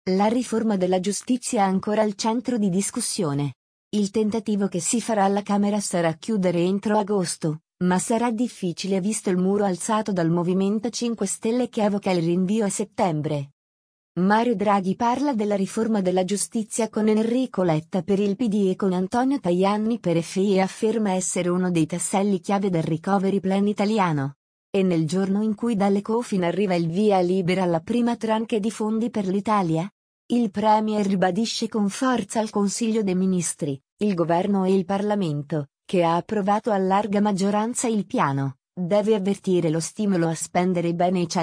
La riforma della giustizia è ancora al centro di discussione. Il tentativo che si farà alla Camera sarà chiudere entro agosto, ma sarà difficile visto il muro alzato dal Movimento 5 Stelle che evoca il rinvio a settembre. Mario Draghi parla della riforma della giustizia con Enrico Letta per il PD e con Antonio Tajani per FI e afferma essere uno dei tasselli chiave del recovery plan italiano. E nel giorno in cui dall'Ecofin arriva il via libera alla prima tranche di fondi per l'Italia? Il Premier ribadisce con forza al Consiglio dei Ministri, il Governo e il Parlamento, che ha approvato a larga maggioranza il piano, deve avvertire lo stimolo a spendere bene i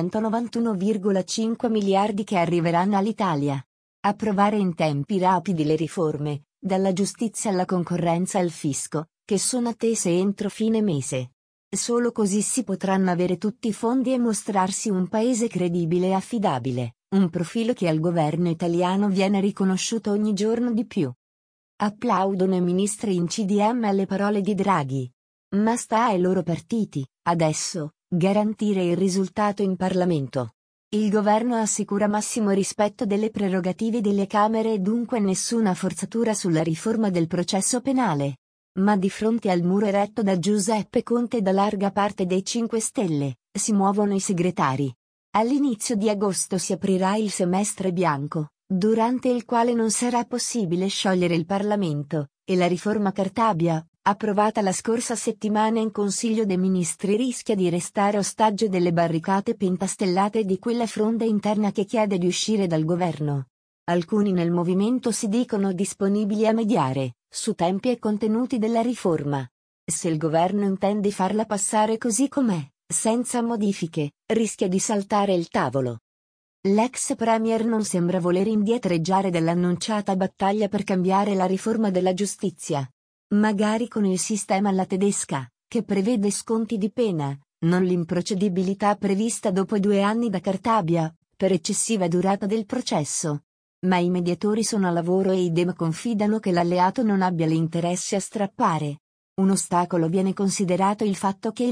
191,5 miliardi che arriveranno all'Italia. Approvare in tempi rapidi le riforme, dalla giustizia alla concorrenza al fisco, che sono attese entro fine mese. Solo così si potranno avere tutti i fondi e mostrarsi un paese credibile e affidabile, un profilo che al governo italiano viene riconosciuto ogni giorno di più. Applaudono i ministri in CDM alle parole di Draghi. Ma sta ai loro partiti, adesso, garantire il risultato in Parlamento. Il governo assicura massimo rispetto delle prerogative delle Camere e dunque nessuna forzatura sulla riforma del processo penale. Ma di fronte al muro eretto da Giuseppe Conte e da larga parte dei 5 Stelle, si muovono i segretari. All'inizio di agosto si aprirà il semestre bianco, durante il quale non sarà possibile sciogliere il Parlamento, e la riforma Cartabia, approvata la scorsa settimana in Consiglio dei Ministri, rischia di restare ostaggio delle barricate pentastellate di quella fronda interna che chiede di uscire dal governo. Alcuni nel movimento si dicono disponibili a mediare, su tempi e contenuti della riforma. Se il governo intende farla passare così com'è, senza modifiche, rischia di saltare il tavolo. L'ex premier non sembra voler indietreggiare dall'annunciata battaglia per cambiare la riforma della giustizia. Magari con il sistema alla tedesca, che prevede sconti di pena, non l'improcedibilità prevista dopo 2 anni da Cartabia, per eccessiva durata del processo. Ma i mediatori sono a lavoro e i Dem confidano che l'alleato non abbia l'interesse a strappare. Un ostacolo viene considerato il fatto che il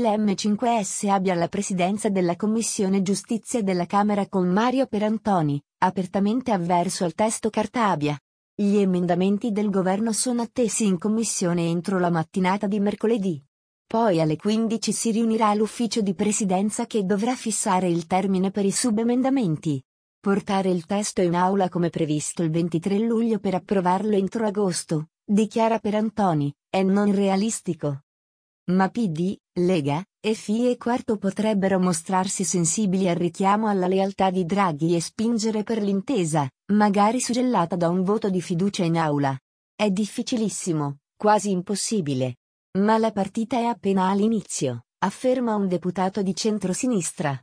M5S abbia la presidenza della Commissione Giustizia della Camera con Mario Perantoni, apertamente avverso al testo Cartabia. Gli emendamenti del governo sono attesi in commissione entro la mattinata di mercoledì. Poi alle 15 si riunirà l'ufficio di presidenza che dovrà fissare il termine per i subemendamenti. Portare il testo in aula come previsto il 23 luglio per approvarlo entro agosto, dichiara Perantoni, è non realistico. Ma PD, Lega, FI e Quarto potrebbero mostrarsi sensibili al richiamo alla lealtà di Draghi e spingere per l'intesa, magari suggellata da un voto di fiducia in aula. È difficilissimo, quasi impossibile. Ma la partita è appena all'inizio, afferma un deputato di centrosinistra.